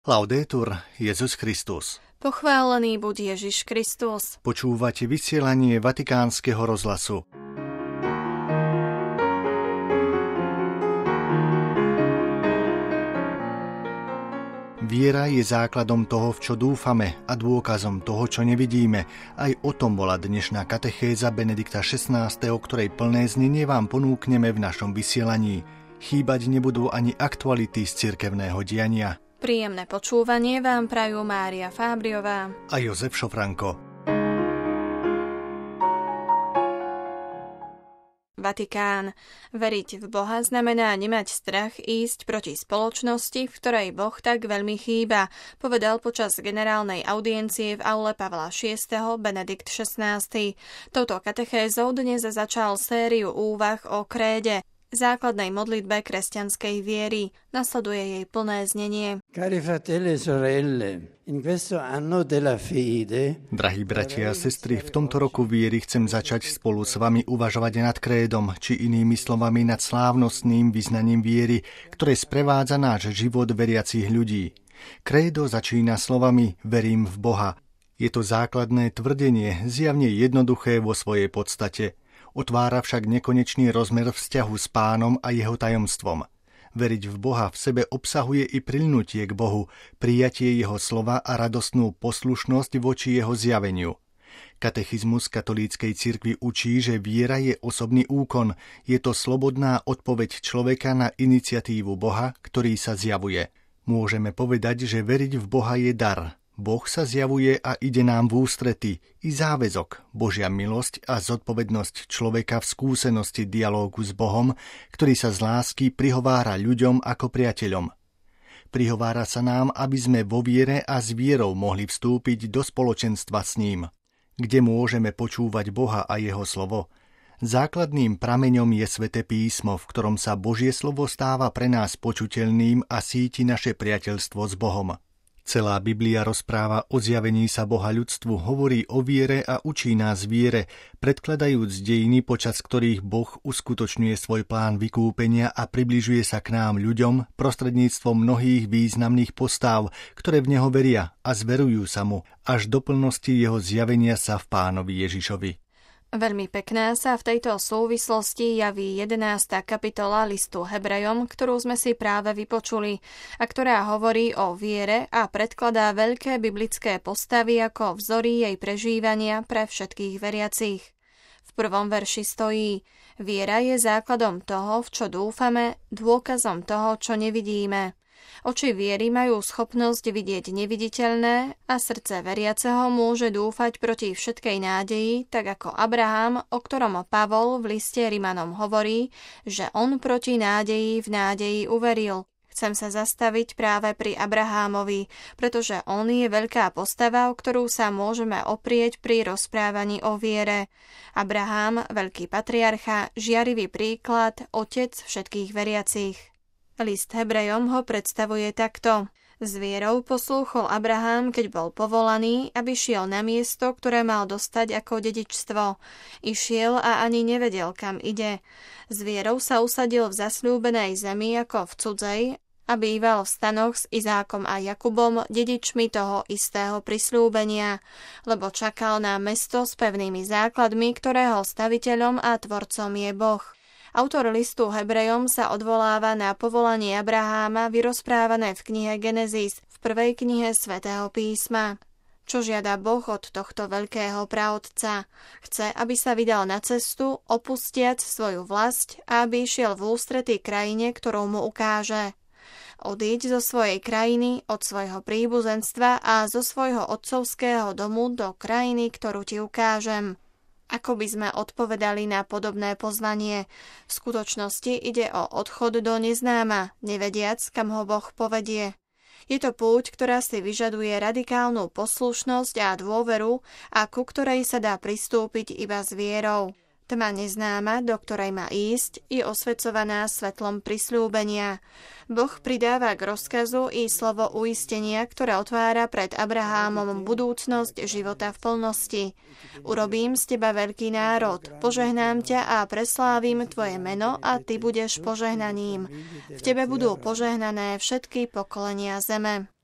Laudetur Jesus Christus. Pochválený buď Ježiš Kristus. Počúvate vysielanie Vatikánskeho rozhlasu. Viera je základom toho, v čo dúfame, a dôkazom toho, čo nevidíme. Aj o tom bola dnešná katechéza Benedikta XVI, ktorej plné znenie vám ponúkneme v našom vysielaní. Chýbať nebudú ani aktuality z cirkevného diania. Príjemné počúvanie vám prajú Mária Fábriová a Jozef Šofranko. Vatikán. Veriť v Boha znamená nemať strach ísť proti spoločnosti, v ktorej Boh tak veľmi chýba, povedal počas generálnej audiencie v aule Pavla VI. Benedikt XVI. Touto katechézou dnes začal sériu úvah o kréde, základnej modlitbe kresťanskej viery. Nasleduje jej plné znenie. Cari fratelli e sorelle, in questo anno della fede. Drahí bratia a sestry, v tomto roku viery chcem začať spolu s vami uvažovať nad krédom, či inými slovami nad slávnostným vyznaním viery, ktoré sprevádza náš život veriacich ľudí. Krédo začína slovami verím v Boha. Je to základné tvrdenie, zjavne jednoduché vo svojej podstate. Otvára však nekonečný rozmer vzťahu s Pánom a jeho tajomstvom. Veriť v Boha v sebe obsahuje i priľnutie k Bohu, prijatie jeho slova a radostnú poslušnosť voči jeho zjaveniu. Katechizmus katolíckej cirkvi učí, že viera je osobný úkon, je to slobodná odpoveď človeka na iniciatívu Boha, ktorý sa zjavuje. Môžeme povedať, že veriť v Boha je dar. Boh sa zjavuje a ide nám v ústrety, i záväzok, Božia milosť a zodpovednosť človeka v skúsenosti dialógu s Bohom, ktorý sa z lásky prihovára ľuďom ako priateľom. Prihovára sa nám, aby sme vo viere a s vierou mohli vstúpiť do spoločenstva s ním, kde môžeme počúvať Boha a jeho slovo. Základným prameňom je Sväté písmo, v ktorom sa Božie slovo stáva pre nás počuteľným a síti naše priateľstvo s Bohom. Celá Biblia rozpráva o zjavení sa Boha ľudstvu, hovorí o viere a učí nás viere, predkladajúc dejiny, počas ktorých Boh uskutočňuje svoj plán vykúpenia a približuje sa k nám ľuďom prostredníctvom mnohých významných postáv, ktoré v Neho veria a zverujú sa mu, až do plnosti jeho zjavenia sa v Pánovi Ježišovi. Veľmi pekná sa v tejto súvislosti javí 11. kapitola listu Hebrejom, ktorú sme si práve vypočuli a ktorá hovorí o viere a predkladá veľké biblické postavy ako vzory jej prežívania pre všetkých veriacich. V prvom verši stojí: viera je základom toho, v čo dúfame, dôkazom toho, čo nevidíme. Oči viery majú schopnosť vidieť neviditeľné a srdce veriaceho môže dúfať proti všetkej nádeji, tak ako Abraham, o ktorom Pavol v liste Rimanom hovorí, že on proti nádeji v nádeji uveril. Chcem sa zastaviť práve pri Abrahámovi, pretože on je veľká postava, o ktorú sa môžeme oprieť pri rozprávaní o viere. Abraham, veľký patriarcha, žiarivý príklad, otec všetkých veriacich. List Hebrejom ho predstavuje takto. S vierou poslúchol Abraham, keď bol povolaný, aby šiel na miesto, ktoré mal dostať ako dedičstvo. Išiel a ani nevedel, kam ide. S vierou sa usadil v zasľúbenej zemi ako v cudzej a býval v stanoch s Izákom a Jakubom, dedičmi toho istého prisľúbenia, lebo čakal na mesto s pevnými základmi, ktorého staviteľom a tvorcom je Boh. Autor listu Hebrejom sa odvoláva na povolanie Abraháma vyrozprávané v knihe Genesis, v prvej knihe Svätého písma. Čo žiada Boh od tohto veľkého praotca? Chce, aby sa vydal na cestu, opustiac svoju vlasť a aby išiel v ústrety krajine, ktorú mu ukáže. Odíď zo svojej krajiny, od svojho príbuzenstva a zo svojho otcovského domu do krajiny, ktorú ti ukážem. Ako by sme odpovedali na podobné pozvanie? V skutočnosti ide o odchod do neznáma, nevediac, kam ho Boh povedie. Je to púť, ktorá si vyžaduje radikálnu poslušnosť a dôveru a ku ktorej sa dá pristúpiť iba s vierou. Tma neznáma, do ktorej má ísť, je osvecovaná svetlom prisľúbenia. Boh pridáva k rozkazu i slovo uistenia, ktoré otvára pred Abrahámom budúcnosť života v plnosti. Urobím z teba veľký národ, požehnám ťa a preslávim tvoje meno a ty budeš požehnaním. V tebe budú požehnané všetky pokolenia zeme.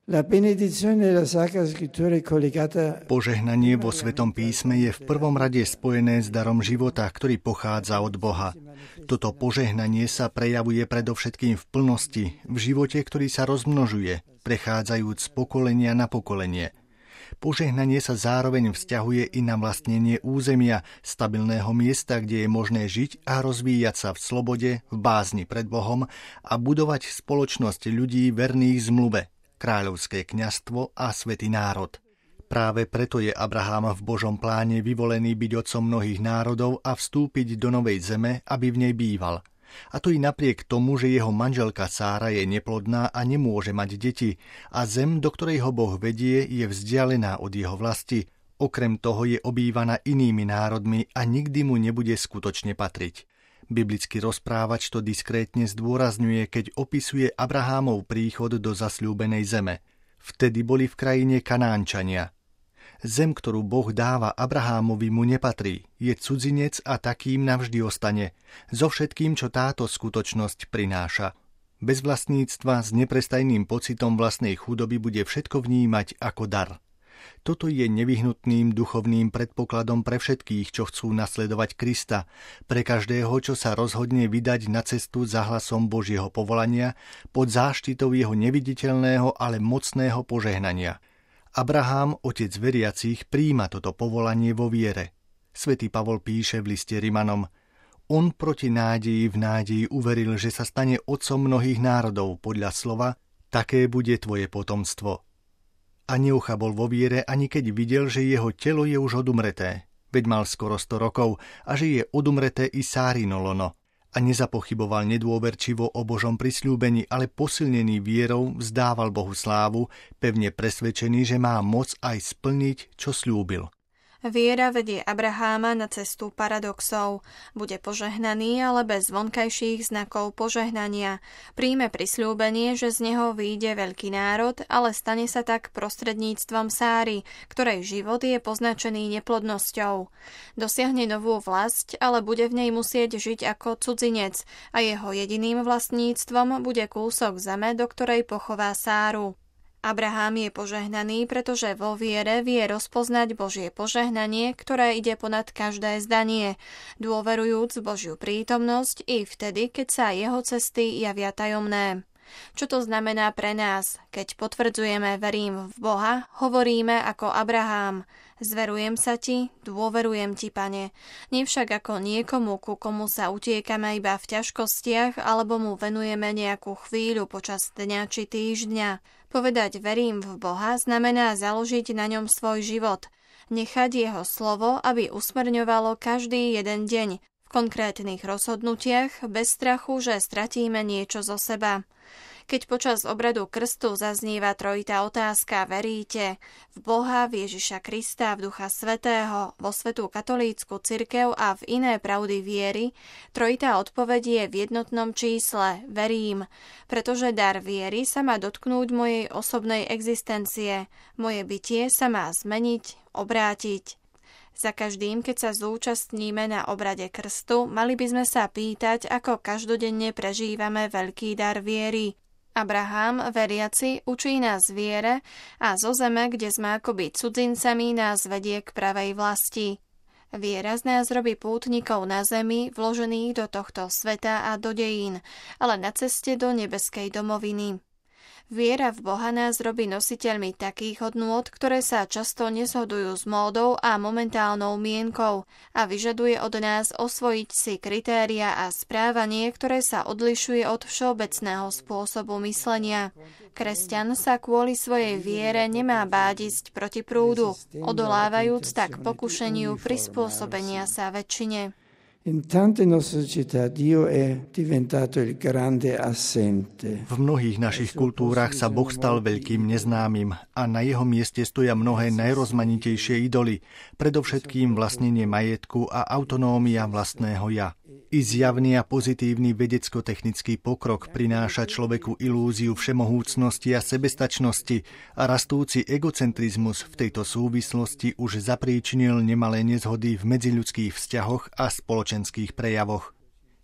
Požehnanie vo Svetom písme je v prvom rade spojené s darom života, ktorý pochádza od Boha. Toto požehnanie sa prejavuje predovšetkým v plnosti, v živote, ktorý sa rozmnožuje, prechádzajúc z pokolenia na pokolenie. Požehnanie sa zároveň vzťahuje i na vlastnenie územia, stabilného miesta, kde je možné žiť a rozvíjať sa v slobode, v bázni pred Bohom a budovať spoločnosť ľudí verných zmluve, kráľovské kňazstvo a svätý národ. Práve preto je Abraham v Božom pláne vyvolený byť otcom mnohých národov a vstúpiť do novej zeme, aby v nej býval. A to i napriek tomu, že jeho manželka Sára je neplodná a nemôže mať deti a zem, do ktorej ho Boh vedie, je vzdialená od jeho vlasti. Okrem toho je obývaná inými národmi a nikdy mu nebude skutočne patriť. Biblický rozprávač to diskrétne zdôrazňuje, keď opisuje Abrahámov príchod do zasľúbenej zeme. Vtedy boli v krajine Kanánčania. Zem, ktorú Boh dáva Abrahámovi, mu nepatrí. Je cudzinec a takým navždy ostane. So všetkým, čo táto skutočnosť prináša. Bez vlastníctva, s neprestajným pocitom vlastnej chudoby bude všetko vnímať ako dar. Toto je nevyhnutným duchovným predpokladom pre všetkých, čo chcú nasledovať Krista, pre každého, čo sa rozhodne vydať na cestu za hlasom Božieho povolania pod záštitou jeho neviditeľného, ale mocného požehnania. Abraham, otec veriacich, prijíma toto povolanie vo viere. Svätý Pavol píše v liste Rimanom: On proti nádeji v nádeji uveril, že sa stane otcom mnohých národov podľa slova: také bude tvoje potomstvo. A neuchabol vo viere, ani keď videl, že jeho telo je už odumreté, veď mal skoro 100 rokov, a že je odumreté i Sárino lono. A nezapochyboval nedôverčivo o Božom prisľúbení, ale posilnený vierou vzdával Bohu slávu, pevne presvedčený, že má moc aj splniť, čo sľúbil. Viera vedie Abraháma na cestu paradoxov. Bude požehnaný, ale bez vonkajších znakov požehnania. Príjme prisľúbenie, že z neho vyjde veľký národ, ale stane sa tak prostredníctvom Sáry, ktorej život je poznačený neplodnosťou. Dosiahne novú vlasť, ale bude v nej musieť žiť ako cudzinec a jeho jediným vlastníctvom bude kúsok zeme, do ktorej pochová Sáru. Abraham je požehnaný, pretože vo viere vie rozpoznať Božie požehnanie, ktoré ide ponad každé zdanie, dôverujúc Božiu prítomnosť i vtedy, keď sa jeho cesty javia tajomné. Čo to znamená pre nás? Keď potvrdzujeme verím v Boha, hovoríme ako Abraham: Zverujem sa ti, dôverujem ti, Pane. Nie však ako niekomu, ku komu sa utiekame iba v ťažkostiach alebo mu venujeme nejakú chvíľu počas dňa či týždňa. Povedať verím v Boha znamená založiť na ňom svoj život. Nechať jeho slovo, aby usmerňovalo každý jeden deň v konkrétnych rozhodnutiach, bez strachu, že stratíme niečo zo seba. Keď počas obradu krstu zaznieva trojitá otázka: veríte v Boha, v Ježiša Krista, v Ducha Svätého, vo Svätú katolícku cirkev a v iné pravdy viery, trojitá odpoveď je v jednotnom čísle: verím, pretože dar viery sa má dotknúť mojej osobnej existencie, moje bytie sa má zmeniť, obrátiť. Za každým, keď sa zúčastníme na obrade krstu, mali by sme sa pýtať, ako každodenne prežívame veľký dar viery. Abraham, veriaci, učí nás viere a zo zeme, kde sme akoby cudzincami, nás vedie k pravej vlasti. Viera z nás robí pútnikov na zemi, vložených do tohto sveta a do dejín, ale na ceste do nebeskej domoviny. Viera v Boha nás robí nositeľmi takých hodnôt, ktoré sa často nezhodujú s módou a momentálnou mienkou a vyžaduje od nás osvojiť si kritéria a správanie, ktoré sa odlišuje od všeobecného spôsobu myslenia. Kresťan sa kvôli svojej viere nemá báť ísť proti prúdu, odolávajúc tak pokušeniu prispôsobenia sa väčšine. In tante nostre società Dio è diventato il grande assente. V mnohých našich kultúrach sa Boh stal veľkým neznámym a na jeho mieste stoja mnohé najrozmanitejšie idoly, predovšetkým vlastnenie majetku a autonómia vlastného ja. I zjavný a pozitívny vedecko-technický pokrok prináša človeku ilúziu všemohúcnosti a sebestačnosti a rastúci egocentrizmus v tejto súvislosti už zapríčinil nemalé nezhody v medziľudských vzťahoch a spoločenských prejavoch.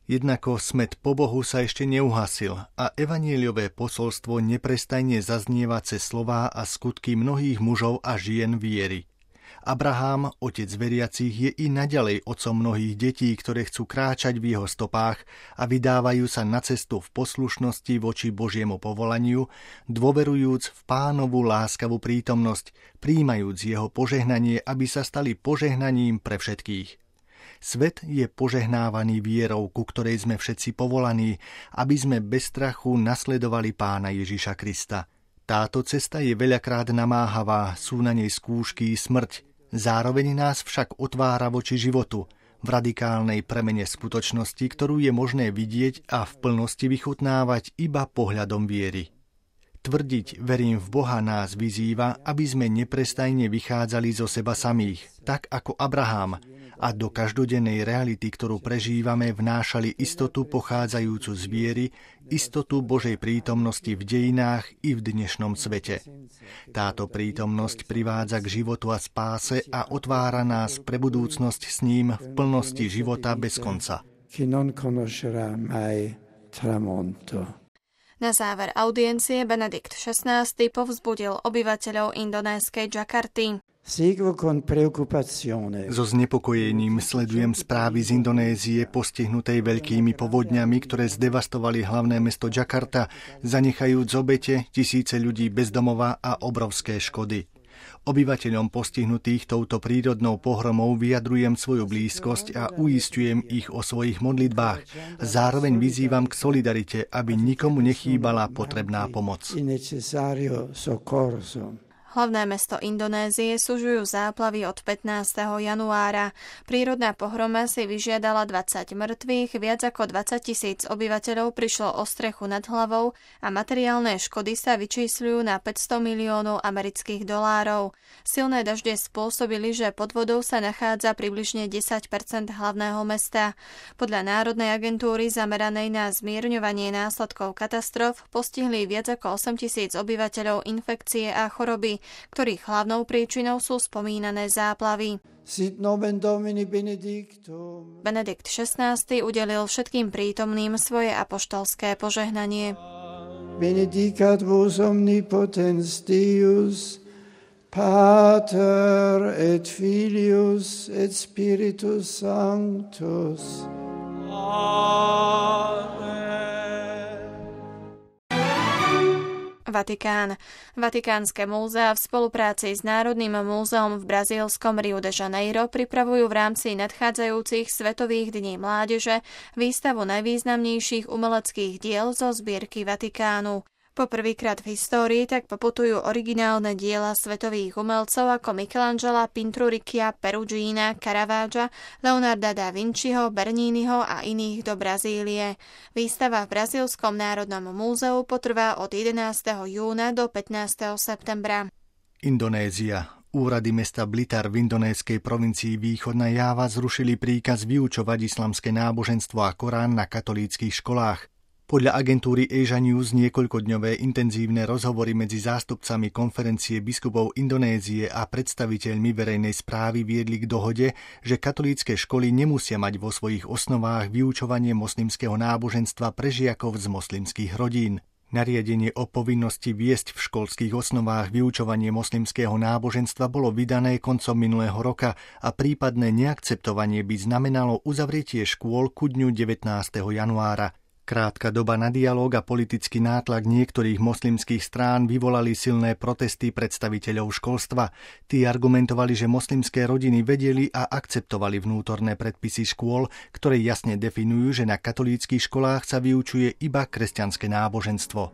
Jednako smäd po Bohu sa ešte neuhasil a evanjeliové posolstvo neprestajne zaznieva cez slová a skutky mnohých mužov a žien viery. Abraham, otec veriacich, je i naďalej otcom mnohých detí, ktoré chcú kráčať v jeho stopách a vydávajú sa na cestu v poslušnosti voči Božiemu povolaniu, dôverujúc v Pánovu láskavú prítomnosť, prijímajúc jeho požehnanie, aby sa stali požehnaním pre všetkých. Svet je požehnávaný vierou, ku ktorej sme všetci povolaní, aby sme bez strachu nasledovali Pána Ježiša Krista. Táto cesta je veľakrát namáhavá, sú na nej skúšky i smrť. Zároveň nás však otvára voči životu, v radikálnej premene skutočnosti, ktorú je možné vidieť a v plnosti vychutnávať iba pohľadom viery. Tvrdiť verím v Boha nás vyzýva, aby sme neprestajne vychádzali zo seba samých, tak ako Abraham, a do každodennej reality, ktorú prežívame, vnášali istotu pochádzajúcu z viery, istotu Božej prítomnosti v dejinách i v dnešnom svete. Táto prítomnosť privádza k životu a spáse a otvára nás pre budúcnosť s ním v plnosti života bez konca. Na záver audiencie Benedikt XVI povzbudil obyvateľov indonéskej Džakarty. So znepokojením sledujem správy z Indonézie postihnutej veľkými povodňami, ktoré zdevastovali hlavné mesto Džakarta, zanechajúc obete, tisíce ľudí bez domova a obrovské škody. Obyvateľom postihnutých touto prírodnou pohromou vyjadrujem svoju blízkosť a uisťujem ich o svojich modlitbách. Zároveň vyzývam k solidarite, aby nikomu nechýbala potrebná pomoc. Hlavné mesto Indonézie sužujú záplavy od 15. januára. Prírodná pohroma si vyžiadala 20 mŕtvych, viac ako 20 000 obyvateľov prišlo o strechu nad hlavou a materiálne škody sa vyčísľujú na 500 miliónov amerických dolárov. Silné dažde spôsobili, že pod vodou sa nachádza približne 10% hlavného mesta. Podľa Národnej agentúry zameranej na zmierňovanie následkov katastrof postihli viac ako 8 000 obyvateľov infekcie a choroby, ktorých hlavnou príčinou sú spomínané záplavy. Benedikt XVI udelil všetkým prítomným svoje apoštolské požehnanie. Benedicat vos omnipotens Deus, Pater et Filius et Spiritus Sanctus. Vatikán. Vatikánske múzea v spolupráci s Národným múzeom v brazílskom Rio de Janeiro pripravujú v rámci nadchádzajúcich Svetových dní mládeže výstavu najvýznamnejších umeleckých diel zo zbierky Vatikánu. Poprvýkrát v histórii tak poputujú originálne diela svetových umelcov ako Michelangela, Pinturicchia, Perugina, Caravaggia, Leonarda da Vinciho, Berniniho a iných do Brazílie. Výstava v Brazílskom národnom múzeu potrvá od 11. júna do 15. septembra. Indonézia. Úrady mesta Blitar v indonéskej provincii Východná Jáva zrušili príkaz vyučovať islamské náboženstvo a Korán na katolíckych školách. Podľa agentúry Asia News niekoľkodňové intenzívne rozhovory medzi zástupcami konferencie biskupov Indonézie a predstaviteľmi verejnej správy viedli k dohode, že katolícke školy nemusia mať vo svojich osnovách vyučovanie moslimského náboženstva pre žiakov z moslimských rodín. Nariadenie o povinnosti viesť v školských osnovách vyučovanie moslimského náboženstva bolo vydané koncom minulého roka a prípadné neakceptovanie by znamenalo uzavretie škôl ku dňu 19. januára. Krátka doba na dialóg a politický nátlak niektorých moslimských strán vyvolali silné protesty predstaviteľov školstva. Tí argumentovali, že moslimské rodiny vedeli a akceptovali vnútorné predpisy škôl, ktoré jasne definujú, že na katolíckych školách sa vyučuje iba kresťanské náboženstvo.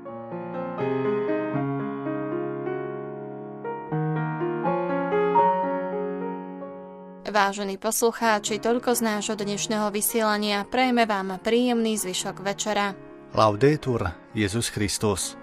Vážení poslucháči, toľko z nášho dnešného vysielania. Prajeme vám príjemný zvyšok večera. Laudetur Jesus Christus.